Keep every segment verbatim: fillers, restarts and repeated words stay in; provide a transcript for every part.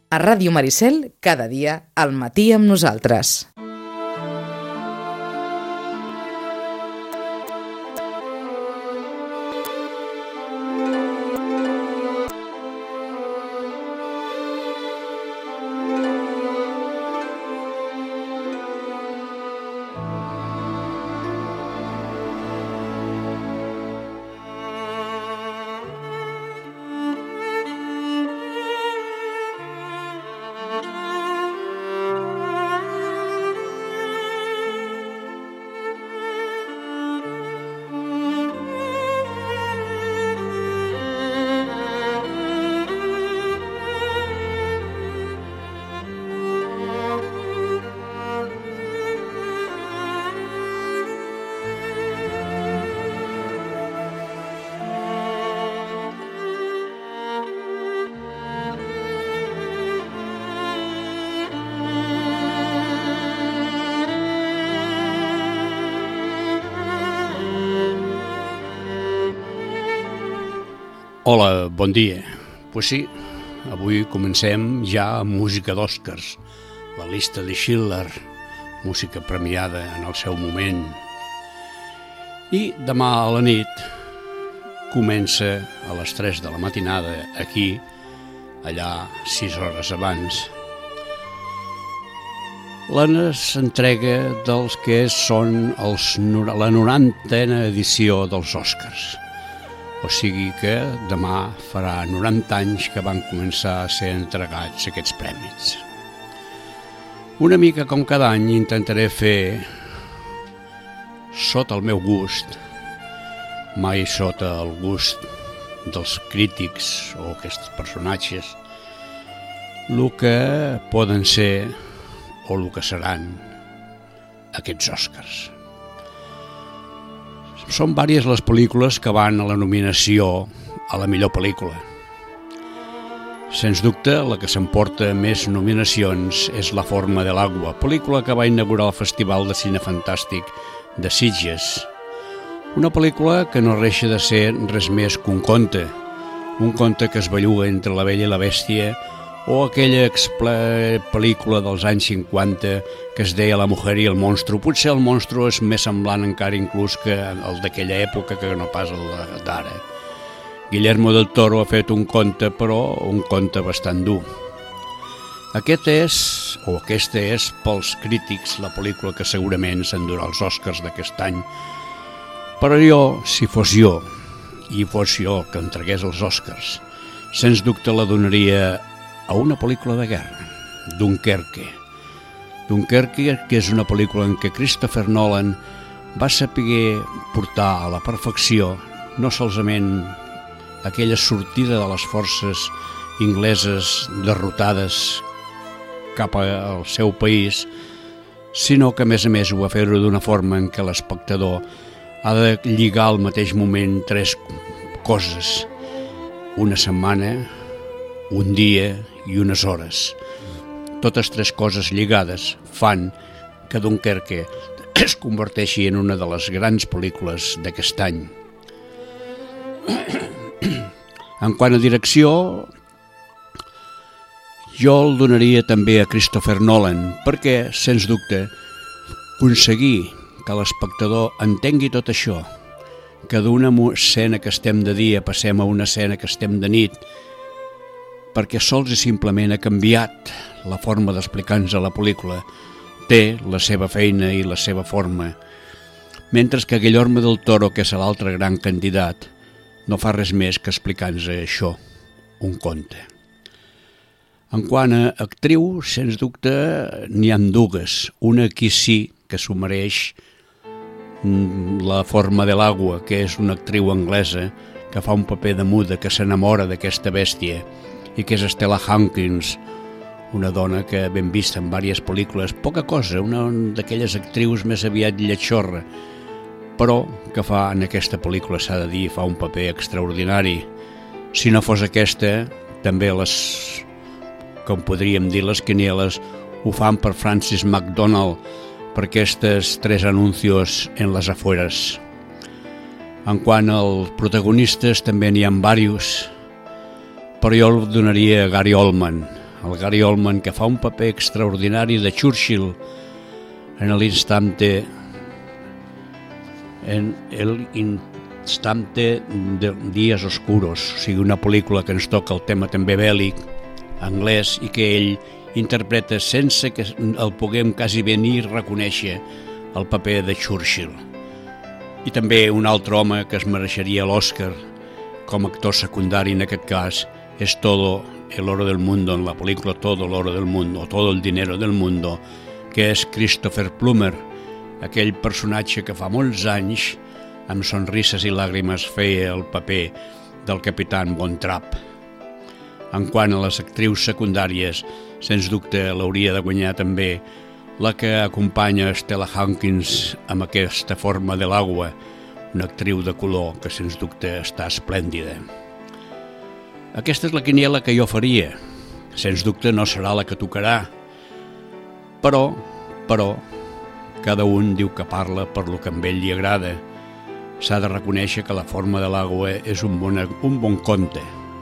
A Ràdio Maricel, cada dia, al matí amb nosaltres. Hola, bon dia. Pues sí, avui comencem ja amb música d'Oscars, la llista de Schindler, música premiada en el seu moment. I demà a la nit comença a les tres de la matinada aquí, allà sis hores abans, l'entrega dels que són els, la norantena edició dels Oscars. O sigui que demà farà noranta anys que van començar a ser entregats aquests premis. Una mica com cada any intentaré fer, sota el meu gust, mai sota el gust dels crítics o aquests personatges, el que poden ser o el que seran aquests Oscars. Són vàries les pel·lícules que van a la nominació a la millor pel·lícula. Sens dubte, la que s'emporta més nominacions és La forma de l'agua, pel·lícula que va inaugurar el Festival de Cine Fantàstic de Sitges. Una pel·lícula que no deixa de ser res més que un conte, un conte que es belluga entre la Bella i la Bèstia, o aquella expla pel·lícula dels anys cinquanta que es deia La mujer i el monstru. Potser el monstru és més semblant encara inclús que el d'aquella època que no pas el d'ara. Guillermo del Toro ha fet un conte, però un conte bastant dur. Aquest és, o aquesta és, pels crítics, la pel·lícula que segurament s'endurà els Oscars d'aquest any. Però jo, si fos jo, i fos jo que entregués els Oscars, sens dubte la donaria a una pel·lícula de guerra, Dunkerque. Dunkerque, que és una pel·lícula en què Christopher Nolan va saber portar a la perfecció no solament aquella sortida de les forces ingleses derrotades cap al seu país, sinó que a més a més ho va fer-ho d'una forma en què l'espectador ha de lligar al mateix moment tres coses: una setmana, un dia i unes hores. Totes tres coses lligades fan que Dunkerque es converteixi en una de les grans pel·lícules d'aquest any. En quant a direcció, jo el donaria també a Christopher Nolan, perquè, sens dubte, aconseguir que l'espectador entengui tot això, que d'una escena que estem de dia passem a una escena que estem de nit, perquè sols i simplement ha canviat la forma d'explicar-nos a la pel·lícula, té la seva feina i la seva forma, mentre que Guillermo del Toro, que és l'altre gran candidat, no fa res més que explicar-nos això, un conte. En quant a actriu, sens dubte, n'hi ha dues. Una aquí sí que s'ho mereix, La forma de l'agua, que és una actriu anglesa que fa un paper de muda, que s'enamora d'aquesta bèstia, i que és Stella Hawkins, una dona que ben vista en diverses pel·lícules, poca cosa, una d'aquelles actrius més aviat lletxorra, però que fa en aquesta pel·lícula, s'ha de dir, fa un paper extraordinari. Si no fos aquesta, també les, com podríem dir, les quinieles ho fan per Frances McDormand, per aquestes tres anuncios en les afueres. En quant als protagonistes, també n'hi ha diversos, però jo el donaria a Gary Oldman, el Gary Oldman, que fa un paper extraordinari de Churchill en l'instante en el instante de Dies Oscuros, o sigui, una pel·lícula que ens toca el tema també bèl·lic anglès i que ell interpreta sense que el puguem quasi bé ni reconèixer el paper de Churchill. I també un altre home que es mereixeria l'Oscar com a actor secundari en aquest cas és Todo el oro del mundo, en la pel·lícula Todo el oro del mundo, o Todo el dinero del mundo, que és Christopher Plummer, aquell personatge que fa molts anys, amb sonrises i làgrimes, feia el paper del capitán Von Trapp. En quant a les actrius secundàries, sens dubte l'hauria de guanyar també la que acompanya Stella Hawkins amb aquesta Forma de l'Agua, una actriu de color que sens dubte està esplèndida. Aquesta és la quiniela que jo faria. Sens dubte no serà la que tocarà, però, però, cada un diu que parla per lo que a ell li agrada. S'ha de reconèixer que La Forma de l'Agua és un bon, un bon conte.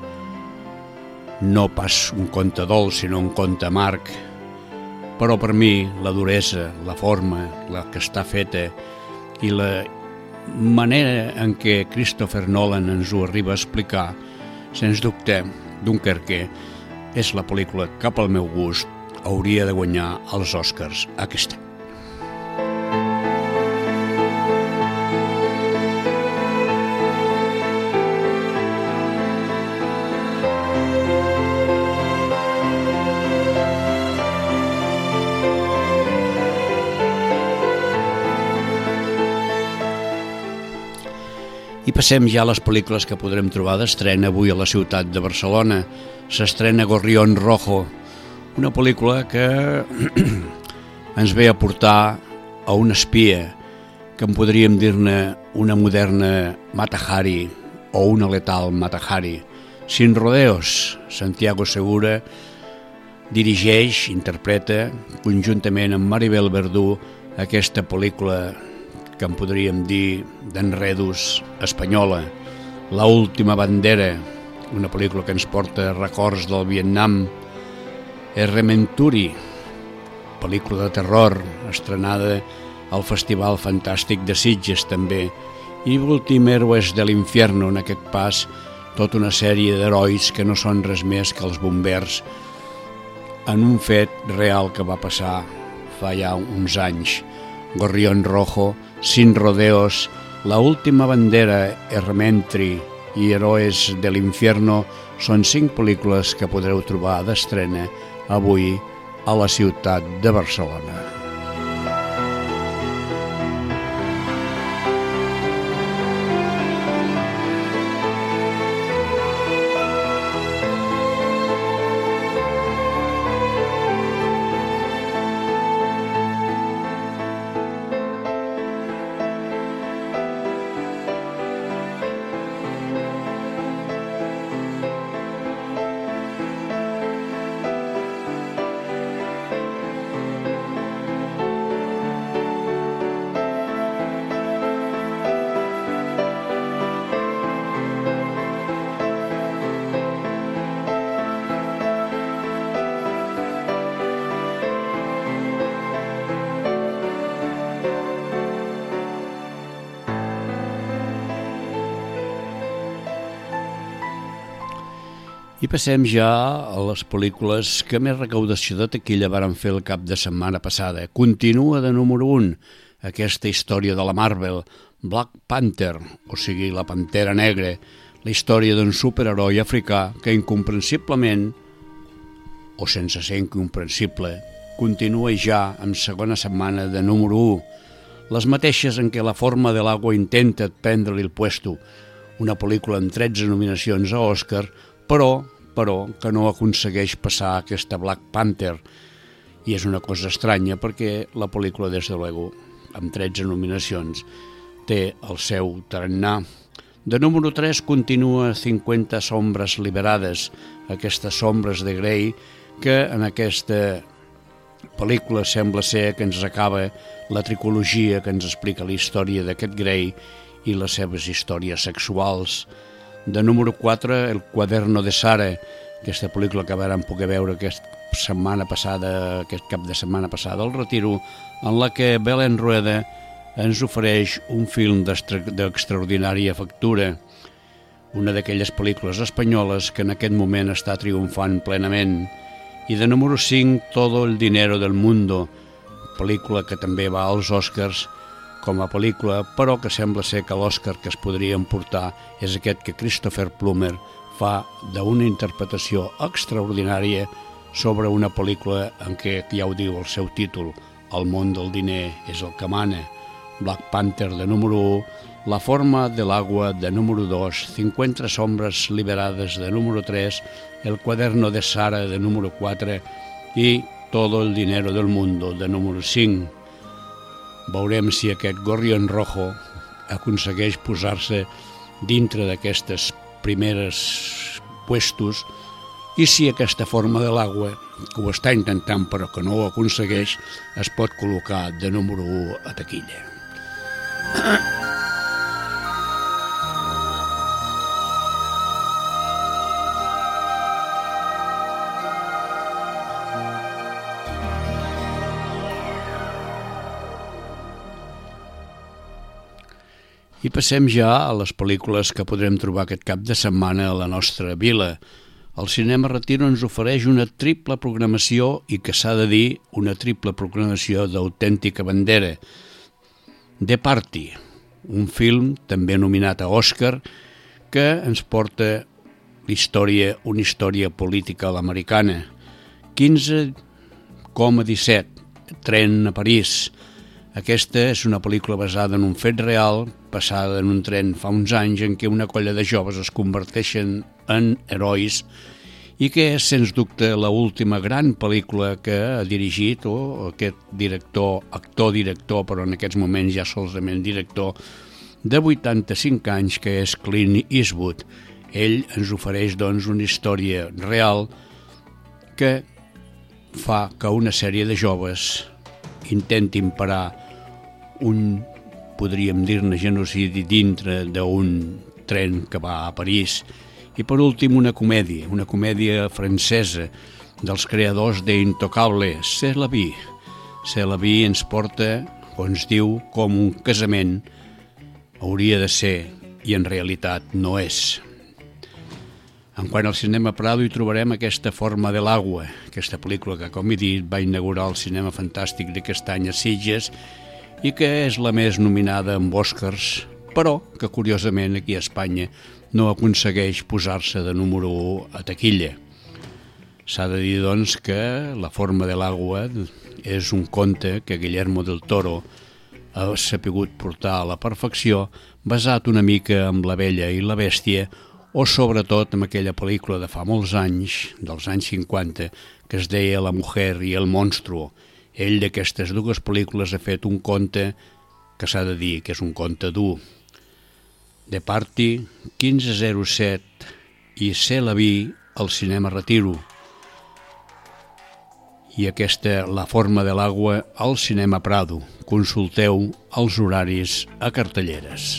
No pas un conte dolç, sinó un conte amarg. Però per mi la duresa, la forma, la que està feta i la manera en què Christopher Nolan ens ho arriba a explicar, sens dubte, Dunkerque és la pel·lícula que pel meu gust hauria de guanyar els Oscars aquest any. I passem ja a les pel·lícules que podrem trobar d'estrena avui a la ciutat de Barcelona. S'estrena Gorrión Rojo, una pel·lícula que ens ve a portar a un espia, que en podríem dir-ne una moderna Mata Hari o una letal Mata Hari. Sin rodeos, Santiago Segura dirigeix, interpreta, conjuntament amb Maribel Verdú, aquesta pel·lícula que en podríem dir d'enredos espanyola, La última bandera, una pel·lícula que ens porta records del Vietnam, Errementuri, pel·lícula de terror, estrenada al Festival Fantàstic de Sitges també, i l'últim Héroes de l'Infierno, en aquest pas, tota una sèrie d'herois que no són res més que els bombers en un fet real que va passar fa ja uns anys. Gorrión Rojo, Sin rodeos, La última bandera, Errementri i Héroes de l'Infierno són cinc pel·lícules que podreu trobar d'estrena avui a la ciutat de Barcelona. I passem ja a les pel·lícules que més recaudació de taquilla varen fer el cap de setmana passada. Continua de número un aquesta història de la Marvel, Black Panther, o sigui, la Pantera Negra, la història d'un superheroi africà que incomprensiblement, o sense ser incomprensible, continua ja en segona setmana de número un, les mateixes en què La Forma de l'Agua intenta prendre-li el puesto, una pel·lícula amb tretze nominacions a Òscar, però, però que no aconsegueix passar aquesta Black Panther. I és una cosa estranya perquè la pel·lícula, des de luego, amb tretze nominacions, té el seu tarannà. De número tres continua cinquanta sombres liberades, aquestes sombres de Grey, que en aquesta pel·lícula sembla ser que ens acaba la tricologia que ens explica la història d'aquest Grey i les seves històries sexuals. De número quatre, El Quaderno de Sara, aquesta pel·lícula que vàrem poder veure aquesta setmana passada, aquest cap de setmana passada, al Retiro, en la que Belén Rueda ens ofereix un film d'extraordinària factura, una d'aquelles pel·lícules espanyoles que en aquest moment està triomfant plenament. I de número cinc, Todo el dinero del mundo, pel·lícula que també va als Oscars com a pel·lícula, però que sembla ser que l'Oscar que es podria emportar és aquest que Christopher Plummer fa d'una interpretació extraordinària sobre una pel·lícula en què, ja ho diu el seu títol, el món del diner és el que mana. Black Panther de número u, La forma del agua de número dos, cincuenta sombras liberades de número tres, El Quaderno de Sara de número quatre i Todo el dinero del mundo de número cinc. Veurem si aquest Gorrión Rojo aconsegueix posar-se dintre d'aquestes primeres puestos i si aquesta forma de l'aigua, que ho està intentant però que no ho aconsegueix, es pot col·locar de número u a taquilla. I passem ja a les pel·lícules que podrem trobar aquest cap de setmana a la nostra vila. El Cinema Retiro ens ofereix una triple programació i que s'ha de dir una triple programació d'autèntica bandera. The Party, un film també nominat a Òscar que ens porta l'història, una història política a l'americana. quinze coma disset, Tren a París. Aquesta és una pel·lícula basada en un fet real, passada en un tren fa uns anys en què una colla de joves es converteixen en herois i que és, sens dubte, l'última gran pel·lícula que ha dirigit o aquest director, actor-director, però en aquests moments ja solament director, de vuitanta-cinc anys, que és Clint Eastwood. Ell ens ofereix, doncs, una història real que fa que una sèrie de joves intentin parar un, podríem dir-ne, genocidi dintre d'un tren que va a París. I per últim una comèdia, una comèdia francesa dels creadors d'Intocable, C'est la vie. C'est la vie ens porta, o ens diu, com un casament hauria de ser i en realitat no és. En quant al Cinema Prado hi trobarem aquesta Forma de l'agua, aquesta pel·lícula que, com he dit, va inaugurar el cinema fantàstic d'aquest any a Sitges i que és la més nominada amb Oscars, però que curiosament aquí a Espanya no aconsegueix posar-se de número u a taquilla. S'ha de dir, doncs, que La Forma de l'agua és un conte que Guillermo del Toro ha sapigut portar a la perfecció, basat una mica en La Bella i la Bèstia, o sobretot amb aquella pel·lícula de fa molts anys, dels anys cinquanta, que es deia La mujer i el monstruo. Ell d'aquestes dues pel·lícules ha fet un conte que s'ha de dir que és un conte dur. The Party, quinze zero set i C'est la vie al Cinema Retiro. I aquesta La Forma de l'agua al Cinema Prado. Consulteu els horaris a cartelleres.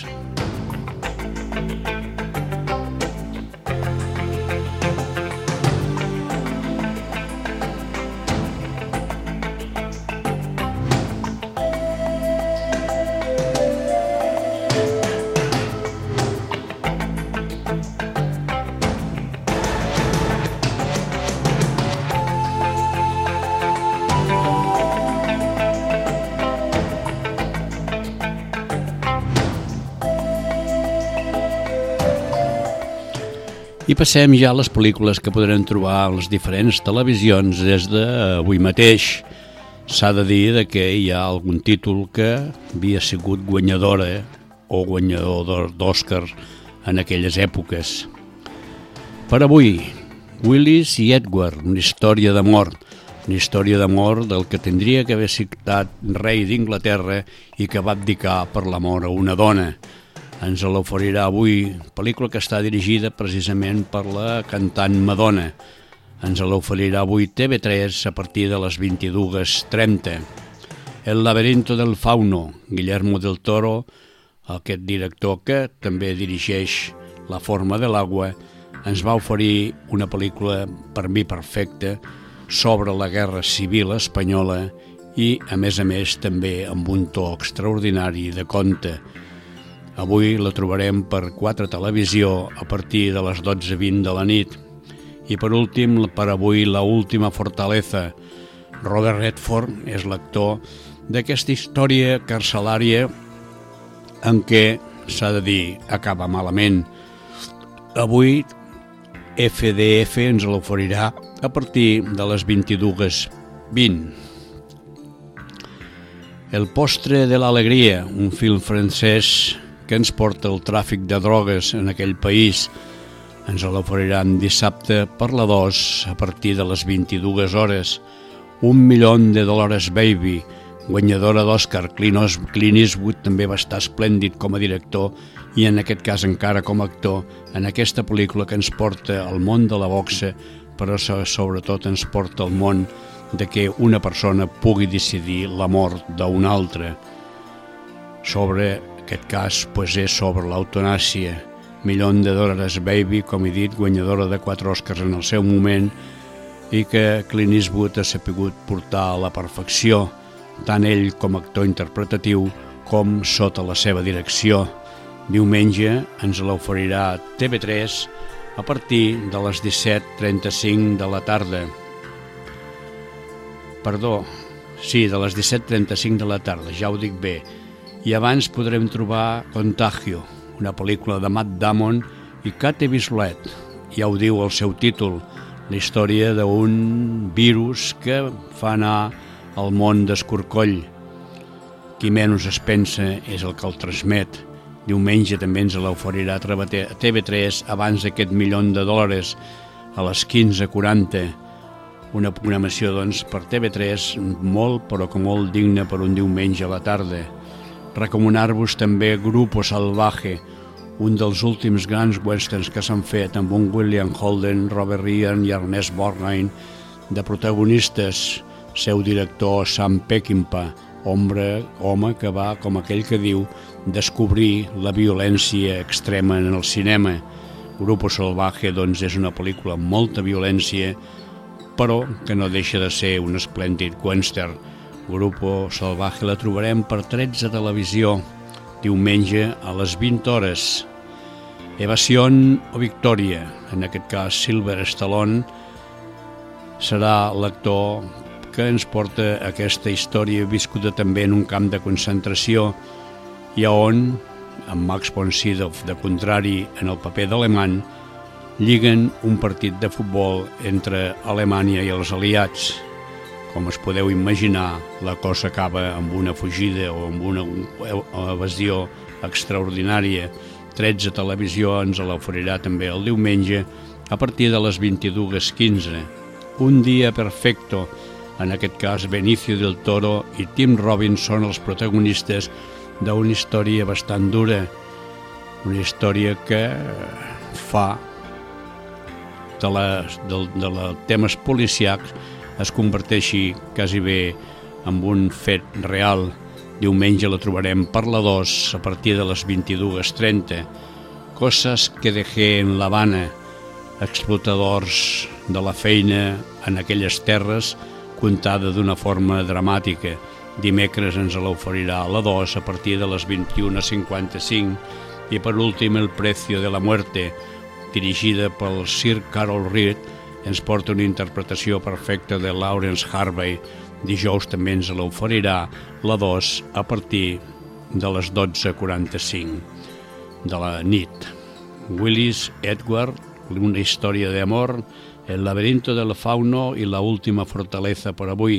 I passem ja a les pel·lícules que podrem trobar a les diferents televisions des d'avui mateix. S'ha de dir que hi ha algun títol que havia sigut guanyadora o guanyador d'Òscar en aquelles èpoques. Per avui, Willis i Edward, una història d'amor, una història d'amor del que tindria que haver estat rei d'Inglaterra i que va abdicar per l'amor a una dona. Ens l'oferirà avui, pel·lícula que està dirigida precisament per la cantant Madonna. Ens l'oferirà avui T V tres a partir de les vint-i-dues trenta. El laberinto del fauno, Guillermo del Toro, aquest director que també dirigeix La forma de l'agua, ens va oferir una pel·lícula per mi perfecta sobre la Guerra Civil Espanyola i, a més a més, també amb un to extraordinari de conte. Avui la trobarem per quatre Televisió a partir de les dotze vint de la nit. I per últim, per avui, La última fortaleza. Robert Redford és l'actor d'aquesta història carcelària en què, s'ha de dir, acaba malament. Avui F D F ens l'oferirà a partir de les vint-i-dues vint. El postre de l'alegria, un film francès que ens porta el tràfic de drogues en aquell país. Ens l'oferiran dissabte per la dos a partir de les vint-i-dues hores. Un milió de dòlars, baby, guanyadora d'Oscar. Clint Eastwood també va estar esplèndid com a director i en aquest cas encara com a actor en aquesta pel·lícula que ens porta al món de la boxa, però sobretot ens porta al món de que una persona pugui decidir la mort d'una altra. Sobre aquest cas pues, és sobre l'eutanàsia. Milió de dòlars, baby, com he dit, guanyadora de quatre Oscars en el seu moment i que Clint Eastwood ha sapigut portar a la perfecció, tant ell com a actor interpretatiu com sota la seva direcció. Diumenge ens l'oferirà T V tres a partir de les disset trenta-cinc de la tarda. Perdó, sí, de les disset trenta-cinc de la tarda, ja ho dic bé. I abans podrem trobar Contagio, una pel·lícula de Matt Damon i Kate Winslet. Ja ho diu el seu títol, la història d'un virus que fa anar al món d'escorcoll. Qui menys es pensa és el que el transmet. Diumenge també ens l'oferirà a T V tres abans d'aquest milió de dòlars a les quinze quaranta. Una programació doncs per T V tres molt però que molt digna per un diumenge a la tarda. Recomanar-vos també Grupo Salvaje, un dels últims grans westerns que s'han fet amb un William Holden, Robert Ryan i Ernest Borgnine de protagonistes. Seu director Sam Peckinpah, home, home que va, com aquell que diu, descobrir la violència extrema en el cinema. Grupo Salvaje doncs, és una pel·lícula amb molta violència, però que no deixa de ser un esplèndid western. Grupo Salvaje la trobarem per tretze Televisió, diumenge a les vint hores. Evasión o Victòria, en aquest cas Sylvester Stallone, serà l'actor que ens porta aquesta història viscuda també en un camp de concentració i on, amb Max von Sydow de contrari en el paper d'alemany, lliguen un partit de futbol entre Alemanya i els aliats. Com es podeu imaginar, la cosa acaba amb una fugida o amb una evasió extraordinària. tretze Televisió ens l'oferirà també el diumenge a partir de les vint-i-dues quinze. Un dia perfecto. En aquest cas, Benicio del Toro i Tim Robbins són els protagonistes d'una història bastant dura, una història que fa de, les, de, de la, temes policiacs es converteixi quasi bé en un fet real. Diumenge la trobarem per la dos a partir de les vint-i-dues trenta. Coses que dejé en La Habana, explotadors de la feina en aquelles terres, contada d'una forma dramàtica. Dimecres ens l'oferirà a la dos a partir de les vint-i-una cinquanta-cinc i per últim El precio de la muerte, dirigida pel Sir Carol Reed, ens porta una interpretació perfecta de Lawrence Harvey. Dijous també ens l'oferirà la dos a partir de les dotze quaranta-cinc de la nit. Willis Edward, una història d'amor, El laberinto del fauno i La última fortaleza per avui.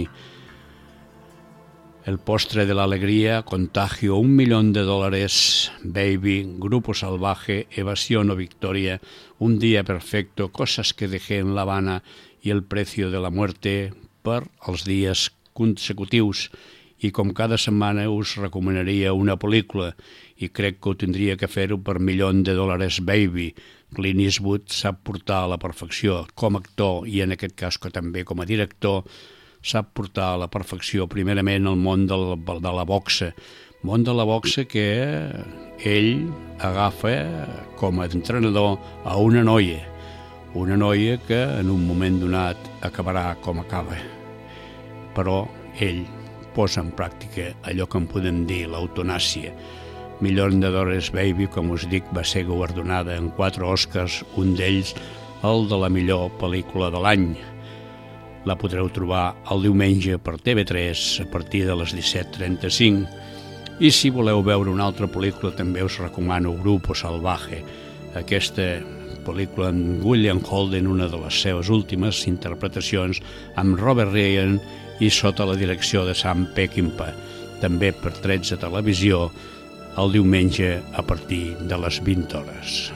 El postre de l'alegria, Contagio, un milió de dòlars, Baby, Grupo Salvaje, Evasión o Victoria, Un día perfecto, Cosas que dejé en La Habana i El precio de la muerte per als dies consecutius. I com cada setmana us recomanaria una pel·lícula i crec que ho tindria que fer-ho per milió de dòlars, Baby. Clint Eastwood sap portar a la perfecció com a actor i en aquest cas que també com a director sap portar a la perfecció primerament el món del, de la boxa, Món de la boxa que ell agafa com a entrenador a una noia, una noia que en un moment donat acabarà com acaba. Però ell posa en pràctica allò que en podem dir l'eutanàsia. Millor de Doris Baby, com us dic, va ser guardonada en quatre Oscars, un d'ells el de la millor pel·lícula de l'any. La podreu trobar el diumenge per T V tres a partir de les disset trenta-cinc. I si voleu veure una altra pel·lícula també us recomano Grupo Salvaje, aquesta pel·lícula amb William Holden, una de les seves últimes interpretacions, amb Robert Ryan i sota la direcció de Sam Peckinpah, també per tretze Televisió, el diumenge a partir de les vint hores.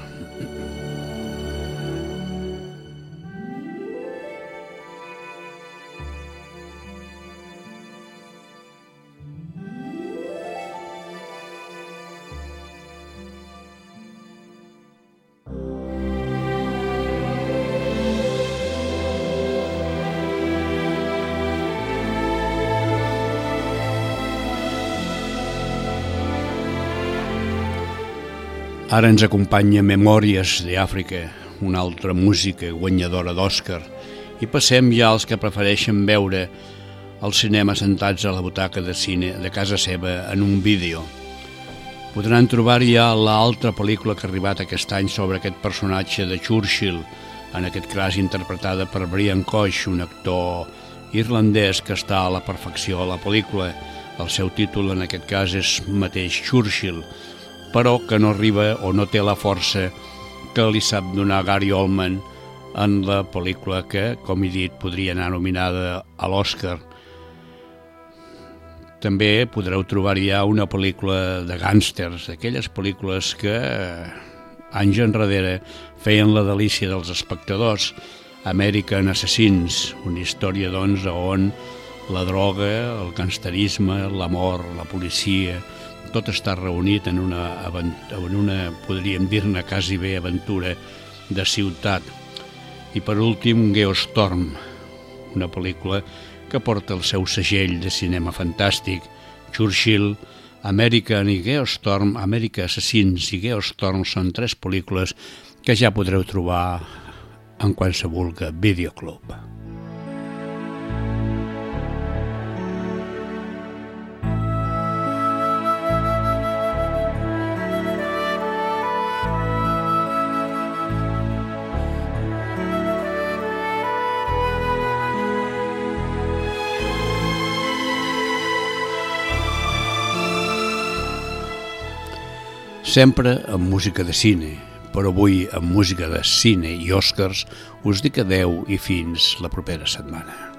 Ara ens acompanya Memòries d'Àfrica, una altra música guanyadora d'Òscar, i passem ja als que prefereixen veure el cinema sentats a la butaca de cine de casa seva en un vídeo. Podran trobar ja l'altra pel·lícula que ha arribat aquest any sobre aquest personatge de Churchill, en aquest cas interpretada per Brian Cox, un actor irlandès que està a la perfecció a la pel·lícula. El seu títol en aquest cas és mateix Churchill, però que no arriba o no té la força que li sap donar Gary Oldman en la pel·lícula que, com he dit, podria anar nominada a l'Oscar. També podreu trobar ja una pel·lícula de gàngsters, aquelles pel·lícules que anys enrere feien la delícia dels espectadors. American Assassins, una història doncs on la droga, el gangsterisme, l'amor, la policia, tot està reunit en una, en una podríem dir-ne quasi bé aventura de ciutat. I per últim, Geostorm, una pel·lícula que porta el seu segell de cinema fantàstic. Churchill, American i Geostorm, America Assassins i Geostorm són tres pel·lícules que ja podreu trobar en qualsevol videoclub. Sempre amb música de cine, però avui amb música de cine i Oscars us dic adeu i fins la propera setmana.